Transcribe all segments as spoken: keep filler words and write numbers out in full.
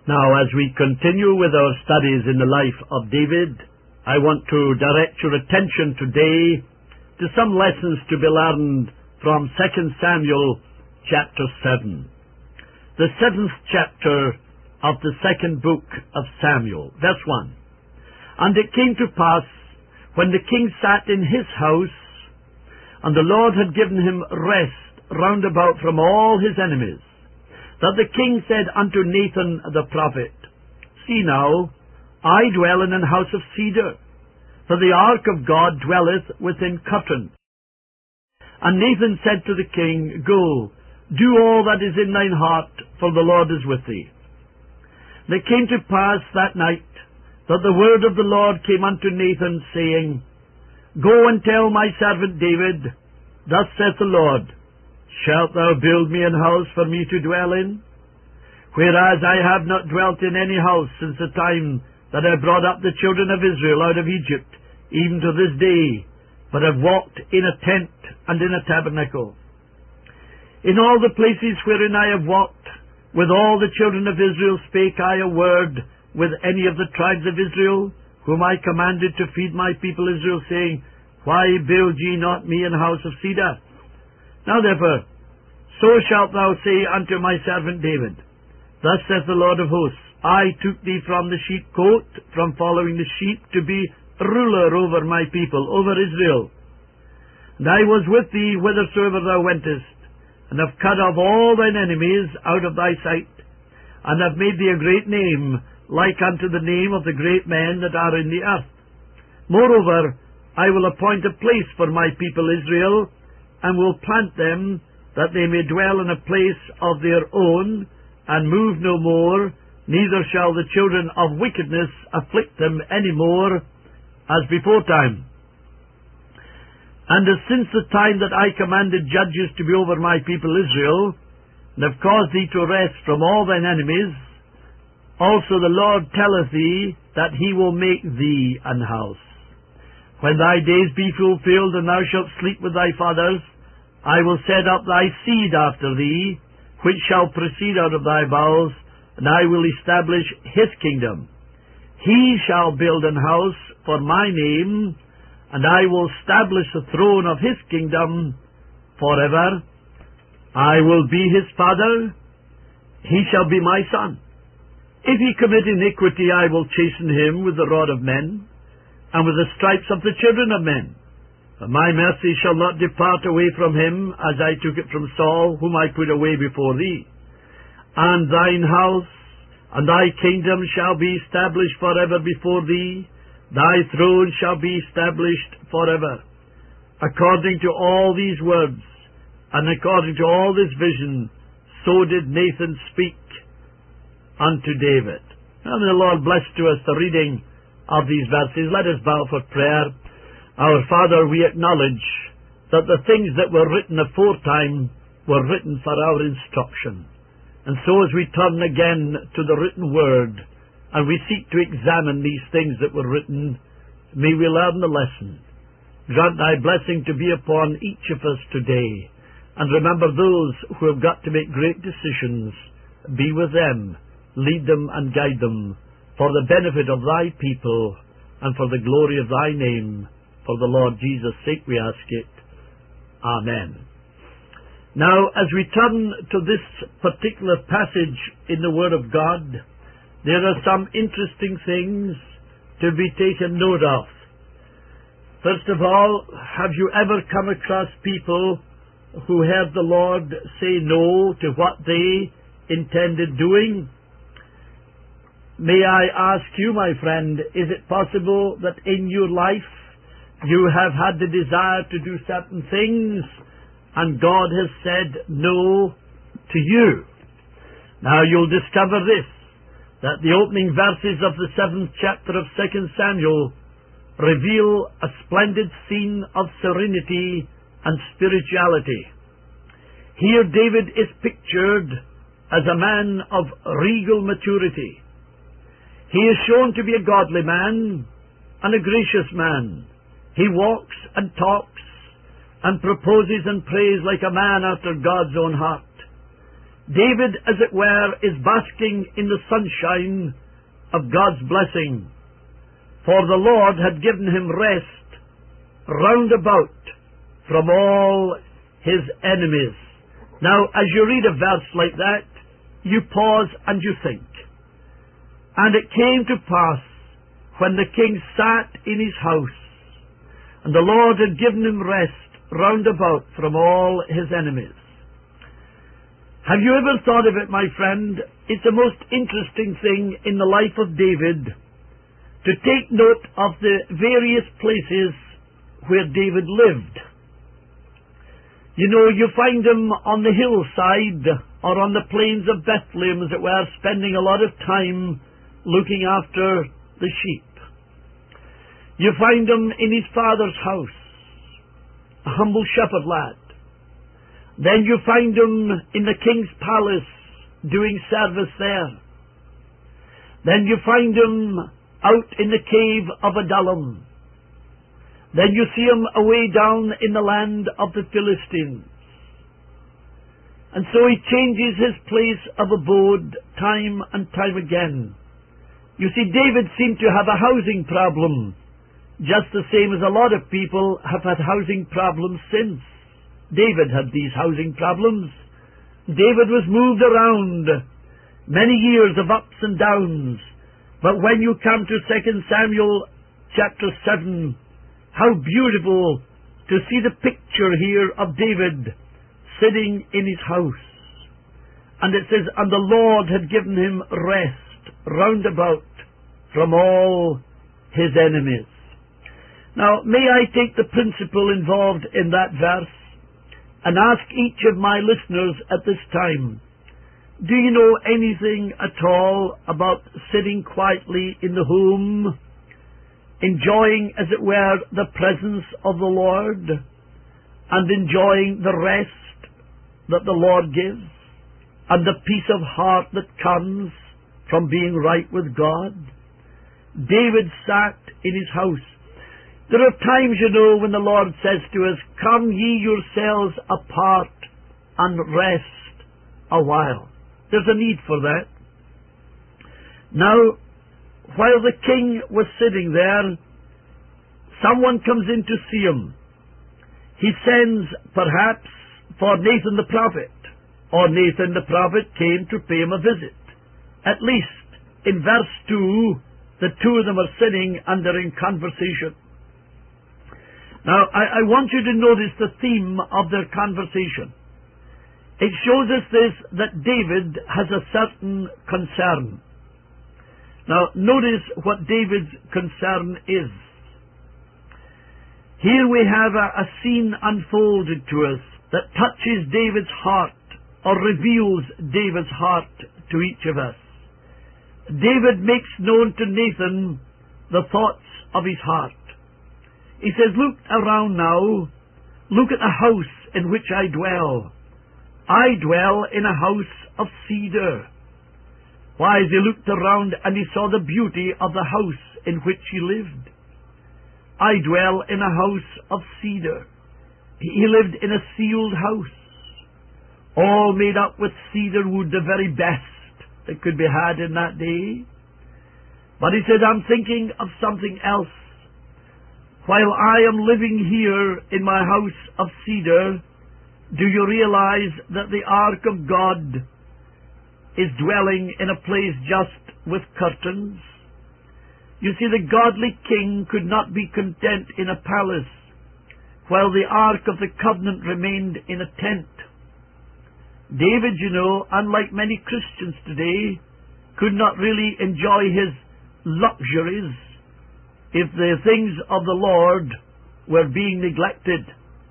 Now, as we continue with our studies in the life of David, I want to direct your attention today to some lessons to be learned from Second Samuel chapter seven. The seventh chapter of the second book of Samuel, verse one. And it came to pass, when the king sat in his house, and the Lord had given him rest round about from all his enemies, that the king said unto Nathan the prophet, See now, I dwell in an house of cedar, for the ark of God dwelleth within curtains. And Nathan said to the king, Go, do all that is in thine heart, for the Lord is with thee. And it came to pass that night, that the word of the Lord came unto Nathan, saying, Go and tell my servant David, Thus saith the Lord, Shalt thou build me an house for me to dwell in? Whereas I have not dwelt in any house since the time that I brought up the children of Israel out of Egypt, even to this day, but have walked in a tent and in a tabernacle. In all the places wherein I have walked, with all the children of Israel spake I a word with any of the tribes of Israel, whom I commanded to feed my people Israel, saying, Why build ye not me an house of cedar? Now therefore, so shalt thou say unto my servant David, Thus saith the Lord of hosts, I took thee from the sheepcote, from following the sheep, to be ruler over my people, over Israel. And I was with thee whithersoever thou wentest, and have cut off all thine enemies out of thy sight, and have made thee a great name, like unto the name of the great men that are in the earth. Moreover, I will appoint a place for my people Israel, and will plant them, that they may dwell in a place of their own, and move no more, neither shall the children of wickedness afflict them any more, as before time. And as since the time that I commanded judges to be over my people Israel, and have caused thee to rest from all thine enemies, also the Lord telleth thee that he will make thee an house. When thy days be fulfilled, and thou shalt sleep with thy fathers, I will set up thy seed after thee, which shall proceed out of thy bowels, and I will establish his kingdom. He shall build an house for my name, and I will establish the throne of his kingdom forever. I will be his father, he shall be my son. If he commit iniquity, I will chasten him with the rod of men, and with the stripes of the children of men. But my mercy shall not depart away from him, as I took it from Saul, whom I put away before thee. And thine house and thy kingdom shall be established forever before thee, thy throne shall be established forever. According to all these words, and according to all this vision, so did Nathan speak unto David. And may the Lord bless to us the reading of these verses. Let us bow for prayer. Our Father, we acknowledge that the things that were written aforetime were written for our instruction. And so as we turn again to the written word, and we seek to examine these things that were written, may we learn the lesson. Grant thy blessing to be upon each of us today. And remember those who have got to make great decisions. Be with them, lead them and guide them, for the benefit of thy people, and for the glory of thy name. For the Lord Jesus' sake we ask it. Amen. Now, as we turn to this particular passage in the Word of God, there are some interesting things to be taken note of. First of all, have you ever come across people who heard the Lord say no to what they intended doing? May I ask you, my friend, is it possible that in your life you have had the desire to do certain things, and God has said no to you? Now you'll discover this, that the opening verses of the seventh chapter of Second Samuel reveal a splendid scene of serenity and spirituality. Here David is pictured as a man of regal maturity. He is shown to be a godly man and a gracious man. He walks and talks and proposes and prays like a man after God's own heart. David, as it were, is basking in the sunshine of God's blessing, for the Lord had given him rest round about from all his enemies. Now, as you read a verse like that, you pause and you think. And it came to pass, when the king sat in his house, and the Lord had given him rest round about from all his enemies. Have you ever thought of it, my friend? It's the most interesting thing in the life of David to take note of the various places where David lived. You know, you find him on the hillside or on the plains of Bethlehem, as it were, spending a lot of time looking after the sheep. You find him in his father's house, a humble shepherd lad. Then you find him in the king's palace doing service there. Then you find him out in the cave of Adullam. Then you see him away down in the land of the Philistines. And so he changes his place of abode time and time again. You see, David seemed to have a housing problem, just the same as a lot of people have had housing problems since. David had these housing problems. David was moved around, many years of ups and downs. But when you come to Second Samuel chapter seven, how beautiful to see the picture here of David sitting in his house. And it says, and the Lord had given him rest round about from all his enemies. Now, may I take the principle involved in that verse and ask each of my listeners at this time, do you know anything at all about sitting quietly in the home, enjoying, as it were, the presence of the Lord, and enjoying the rest that the Lord gives, and the peace of heart that comes from being right with God? David sat in his house. There are times, you know, when the Lord says to us, come ye yourselves apart and rest a while. There's a need for that. Now, while the king was sitting there, someone comes in to see him. He sends, perhaps, for Nathan the prophet, or Nathan the prophet came to pay him a visit. At least, in verse two, the two of them are sitting and they're in conversation. Now, I, I want you to notice the theme of their conversation. It shows us this, that David has a certain concern. Now, notice what David's concern is. Here we have a, a scene unfolded to us that touches David's heart, or reveals David's heart to each of us. David makes known to Nathan the thoughts of his heart. He says, look around now, look at the house in which I dwell. I dwell in a house of cedar. Why, as he looked around and he saw the beauty of the house in which he lived. I dwell in a house of cedar. He lived in a sealed house, all made up with cedar wood, the very best that could be had in that day. But he said, I'm thinking of something else. While I am living here in my house of cedar, do you realize that the ark of God is dwelling in a place just with curtains? You see, the godly king could not be content in a palace, while the ark of the covenant remained in a tent. David, you know, unlike many Christians today, could not really enjoy his luxuries if the things of the Lord were being neglected.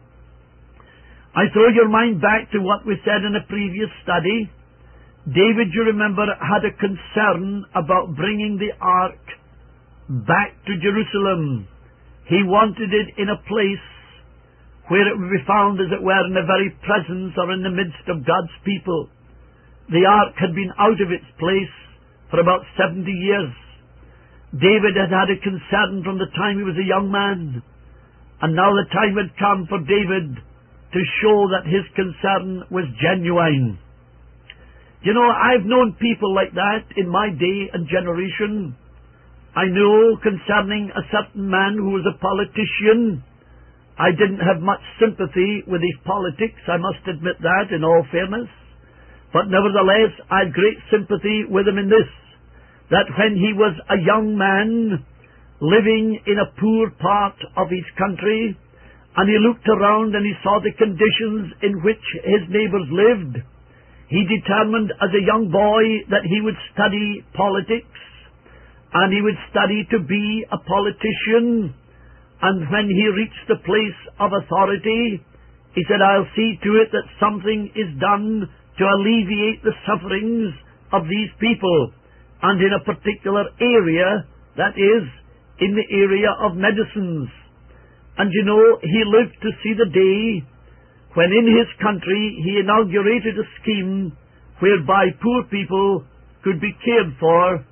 I throw your mind back to what we said in a previous study. David, you remember, had a concern about bringing the ark back to Jerusalem. He wanted it in a place where it would be found, as it were, in the very presence or in the midst of God's people. The ark had been out of its place for about seventy years. David had had a concern from the time he was a young man, and now the time had come for David to show that his concern was genuine. You know, I've known people like that in my day and generation. I know concerning a certain man who was a politician. I didn't have much sympathy with his politics, I must admit that in all fairness. But nevertheless, I had great sympathy with him in this, that when he was a young man living in a poor part of his country, and he looked around and he saw the conditions in which his neighbours lived, he determined as a young boy that he would study politics, and he would study to be a politician. And when he reached the place of authority, he said, I'll see to it that something is done to alleviate the sufferings of these people, and in a particular area, that is, in the area of medicines. And you know, he lived to see the day when in his country he inaugurated a scheme whereby poor people could be cared for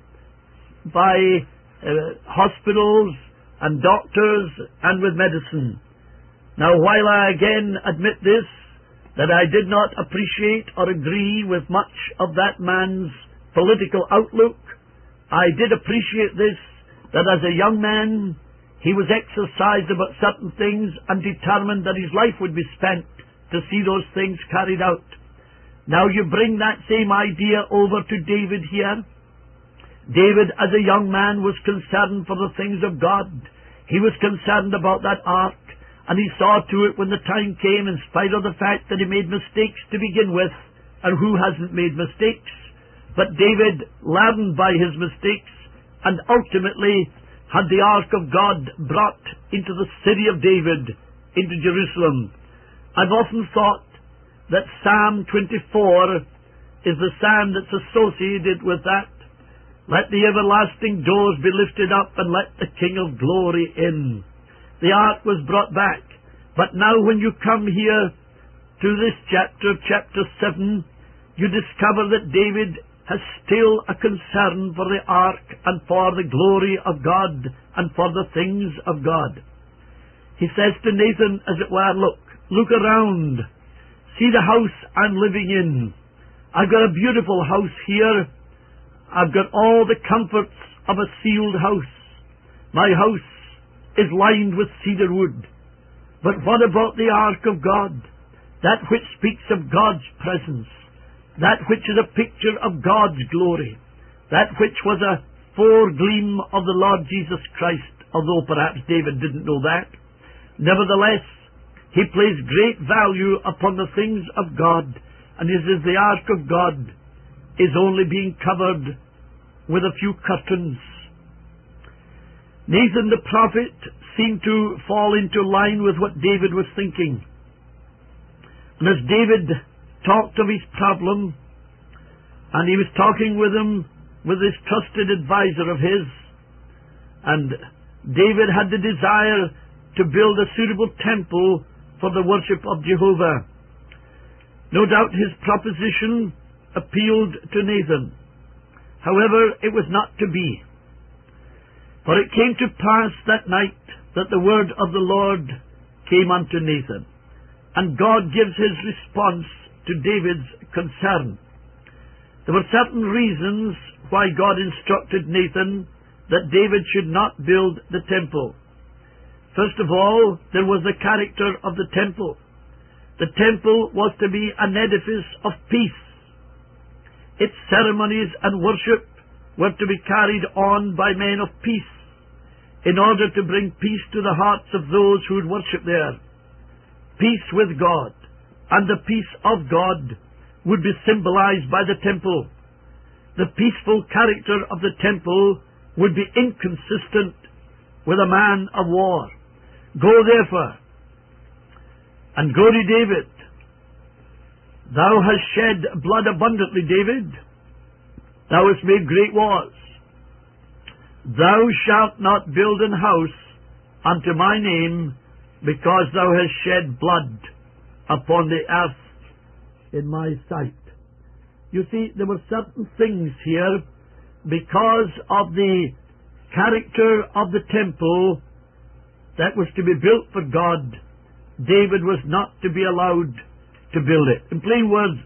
by uh, hospitals and doctors and with medicine. Now, while I again admit this, that I did not appreciate or agree with much of that man's political outlook, I did appreciate this, that as a young man he was exercised about certain things and determined that his life would be spent to see those things carried out. Now you bring that same idea over to David here. David, as a young man, was concerned for the things of God. He was concerned about that ark, and he saw to it when the time came, in spite of the fact that he made mistakes to begin with, and who hasn't made mistakes? But David learned by his mistakes, and ultimately had the ark of God brought into the city of David, into Jerusalem. I've often thought that Psalm twenty-four is the psalm that's associated with that. Let the everlasting doors be lifted up, and let the King of glory in. The ark was brought back. But now when you come here to this chapter, chapter seven, you discover that David has still a concern for the ark and for the glory of God and for the things of God. He says to Nathan, as it were, look, look around. See the house I'm living in. I've got a beautiful house here. I've got all the comforts of a sealed house. My house is lined with cedar wood. But what about the ark of God? That which speaks of God's presence. That which is a picture of God's glory. That which was a foregleam of the Lord Jesus Christ, although perhaps David didn't know that. Nevertheless, he placed great value upon the things of God, and he says the ark of God is only being covered with a few curtains. Nathan the prophet seemed to fall into line with what David was thinking. And as David talked of his problem, and he was talking with him, with this trusted advisor of his, and David had the desire to build a suitable temple for the worship of Jehovah. No doubt his proposition appealed to Nathan. However, it was not to be. For it came to pass that night that the word of the Lord came unto Nathan, and God gives his response to David's concern. There were certain reasons why God instructed Nathan that David should not build the temple. First of all, there was the character of the temple. The temple was to be an edifice of peace. Its ceremonies and worship were to be carried on by men of peace, in order to bring peace to the hearts of those who would worship there. Peace with God and the peace of God would be symbolized by the temple. The peaceful character of the temple would be inconsistent with a man of war. Go therefore, and go to David. Thou hast shed blood abundantly, David. Thou hast made great wars. Thou shalt not build an house unto my name, because thou hast shed blood upon the earth in my sight. You see, there were certain things here, because of the character of the temple that was to be built for God, David was not to be allowed to build it. In plain words,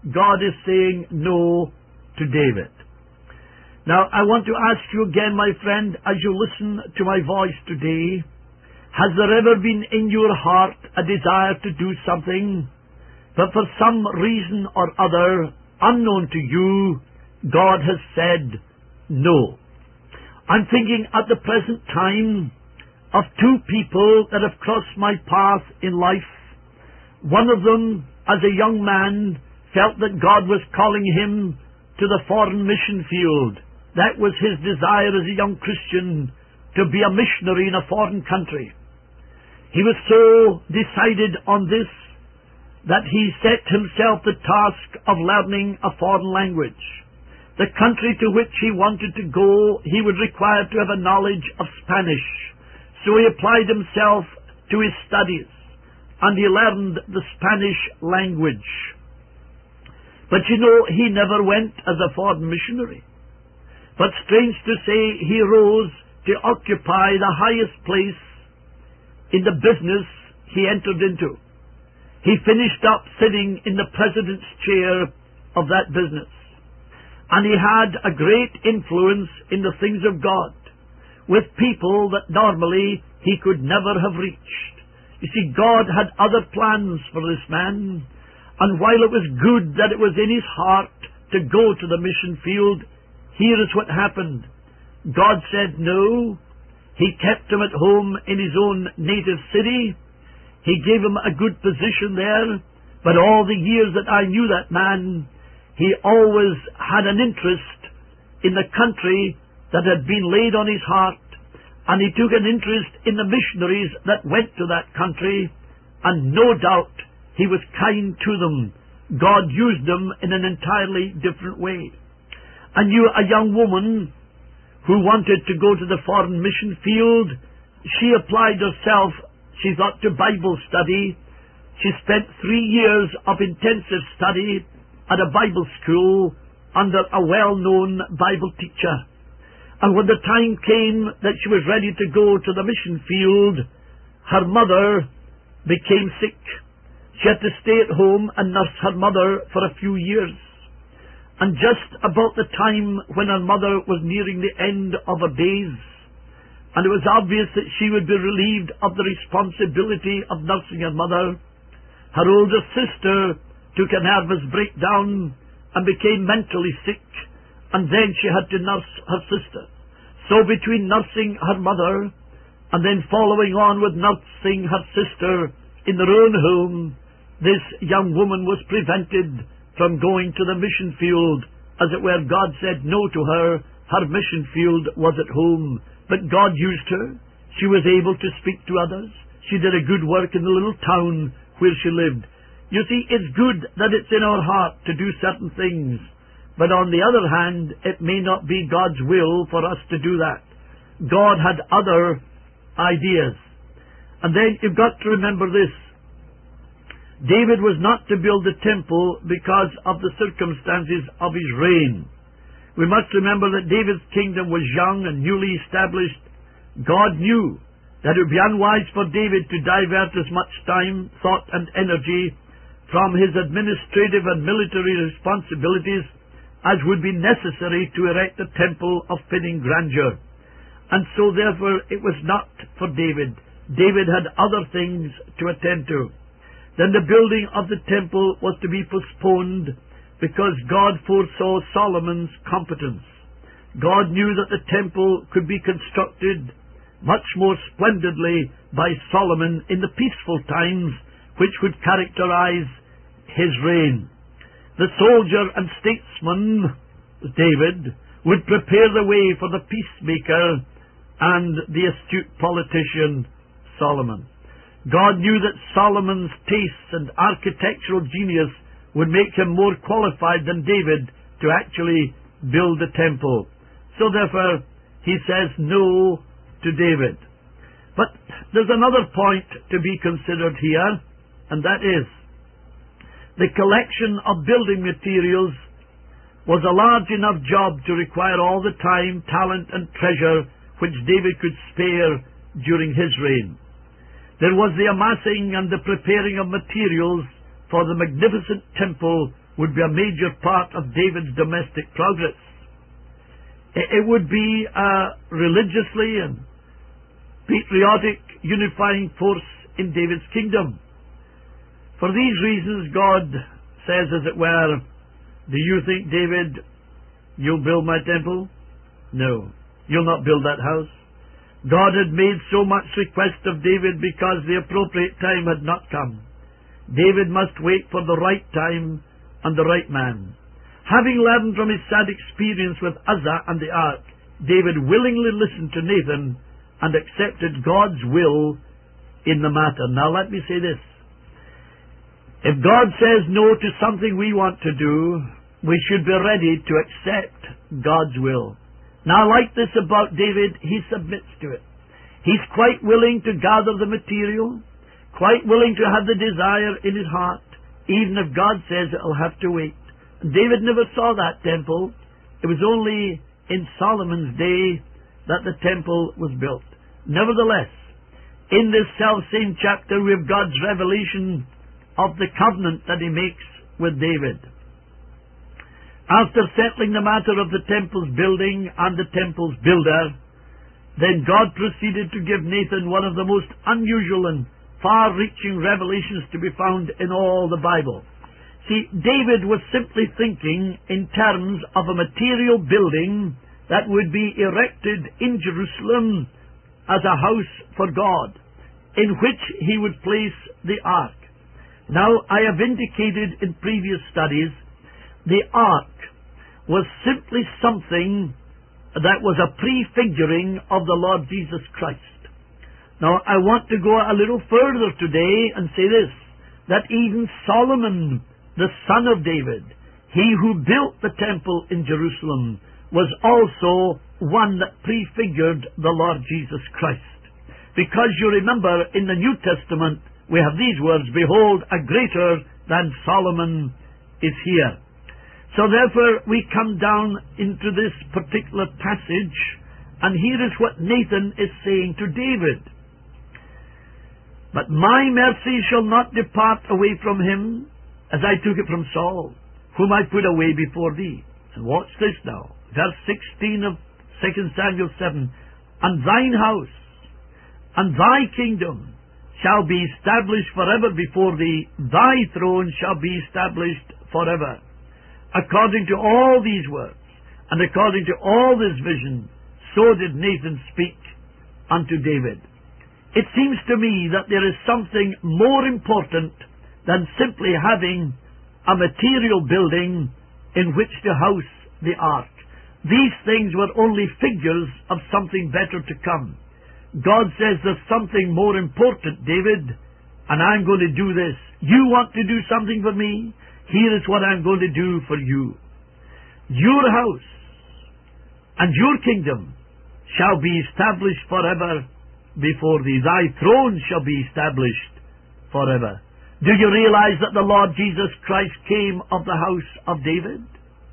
God is saying no to David. Now, I want to ask you again, my friend, as you listen to my voice today, has there ever been in your heart a desire to do something, but for some reason or other, unknown to you, God has said no? I'm thinking at the present time of two people that have crossed my path in life. One of them, as a young man, felt that God was calling him to the foreign mission field. That was his desire as a young Christian, to be a missionary in a foreign country. He was so decided on this that he set himself the task of learning a foreign language. The country to which he wanted to go, he would require to have a knowledge of Spanish. So he applied himself to his studies, and he learned the Spanish language. But you know, he never went as a foreign missionary. But strange to say, he rose to occupy the highest place in the business he entered into. He finished up sitting in the president's chair of that business. And he had a great influence in the things of God, with people that normally he could never have reached. You see, God had other plans for this man, and while it was good that it was in his heart to go to the mission field, here is what happened. God said no. He kept him at home in his own native city. He gave him a good position there, but all the years that I knew that man, he always had an interest in the country that had been laid on his heart, and he took an interest in the missionaries that went to that country, and no doubt he was kind to them. God used them in an entirely different way. And you, a young woman who wanted to go to the foreign mission field, she applied herself, she thought, to Bible study. She spent three years of intensive study at a Bible school under a well-known Bible teacher. And when the time came that she was ready to go to the mission field, her mother became sick. She had to stay at home and nurse her mother for a few years. And just about the time when her mother was nearing the end of her days, and it was obvious that she would be relieved of the responsibility of nursing her mother, her older sister took a nervous breakdown and became mentally sick, and then she had to nurse her sister. So between nursing her mother and then following on with nursing her sister in their own home, this young woman was prevented from going to the mission field. As it were, God said no to her. Her mission field was at home. But God used her. She was able to speak to others. She did a good work in the little town where she lived. You see, it's good that it's in our heart to do certain things. But on the other hand, it may not be God's will for us to do that. God had other ideas. And then you've got to remember this. David was not to build the temple because of the circumstances of his reign. We must remember that David's kingdom was young and newly established. God knew that it would be unwise for David to divert as much time, thought, and energy from his administrative and military responsibilities as would be necessary to erect a temple of fitting grandeur. And so, therefore, it was not for David. David had other things to attend to. Then the building of the temple was to be postponed because God foresaw Solomon's competence. God knew that the temple could be constructed much more splendidly by Solomon in the peaceful times which would characterize his reign. The soldier and statesman, David, would prepare the way for the peacemaker and the astute politician, Solomon. God knew that Solomon's tastes and architectural genius would make him more qualified than David to actually build the temple. So therefore, he says no to David. But there's another point to be considered here, and that is, the collection of building materials was a large enough job to require all the time, talent, and treasure which David could spare during his reign. There was the amassing and the preparing of materials for the magnificent temple would be a major part of David's domestic progress. It would be a religiously and patriotic unifying force in David's kingdom. For these reasons, God says, as it were, do you think, David, you'll build my temple? No, you'll not build that house. God had made so much request of David because the appropriate time had not come. David must wait for the right time and the right man. Having learned from his sad experience with Uzzah and the ark, David willingly listened to Nathan and accepted God's will in the matter. Now let me say this. If God says no to something we want to do, we should be ready to accept God's will. Now, like this about David, he submits to it. He's quite willing to gather the material, quite willing to have the desire in his heart, even if God says it'll have to wait. David never saw that temple. It was only in Solomon's day that the temple was built. Nevertheless, in this self-same chapter, we have God's revelation of the covenant that he makes with David. After settling the matter of the temple's building and the temple's builder, then God proceeded to give Nathan one of the most unusual and far-reaching revelations to be found in all the Bible. See, David was simply thinking in terms of a material building that would be erected in Jerusalem as a house for God, in which he would place the ark. Now, I have indicated in previous studies, the ark was simply something that was a prefiguring of the Lord Jesus Christ. Now, I want to go a little further today and say this, that even Solomon, the son of David, he who built the temple in Jerusalem, was also one that prefigured the Lord Jesus Christ. Because you remember, in the New Testament, we have these words, behold, a greater than Solomon is here. So therefore, we come down into this particular passage, and here is what Nathan is saying to David. But my mercy shall not depart away from him, as I took it from Saul, whom I put away before thee. And watch this now. Verse sixteen of Second Samuel seven. And thine house, and thy kingdom, shall be established forever before thee. Thy throne shall be established forever. According to all these words, and according to all this vision, so did Nathan speak unto David. It seems to me that there is something more important than simply having a material building in which to house the ark. These things were only figures of something better to come. God says there's something more important, David, and I'm going to do this. You want to do something for me? Here is what I'm going to do for you. Your house and your kingdom shall be established forever before thee. Thy throne shall be established forever. Do you realize that the Lord Jesus Christ came of the house of David?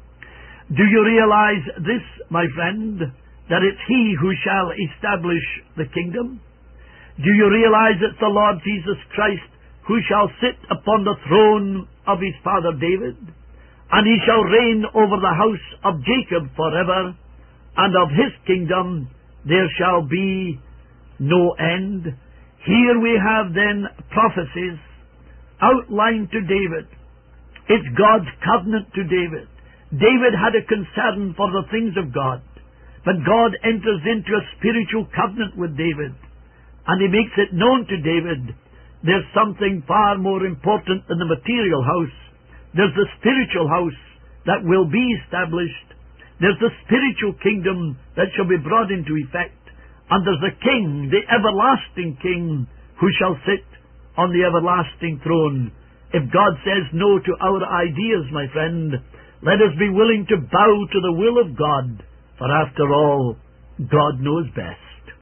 Do you realize this, my friend, that it's He who shall establish the kingdom? Do you realize it's the Lord Jesus Christ who shall sit upon the throne of his father David? And he shall reign over the house of Jacob forever, and of his kingdom there shall be no end. Here we have then prophecies outlined to David. It's God's covenant to David. David had a concern for the things of God, but God enters into a spiritual covenant with David, and he makes it known to David there's something far more important than the material house. There's the spiritual house that will be established. There's the spiritual kingdom that shall be brought into effect. And there's the King, the everlasting King, who shall sit on the everlasting throne. If God says no to our ideas, my friend, let us be willing to bow to the will of God, for after all, God knows best.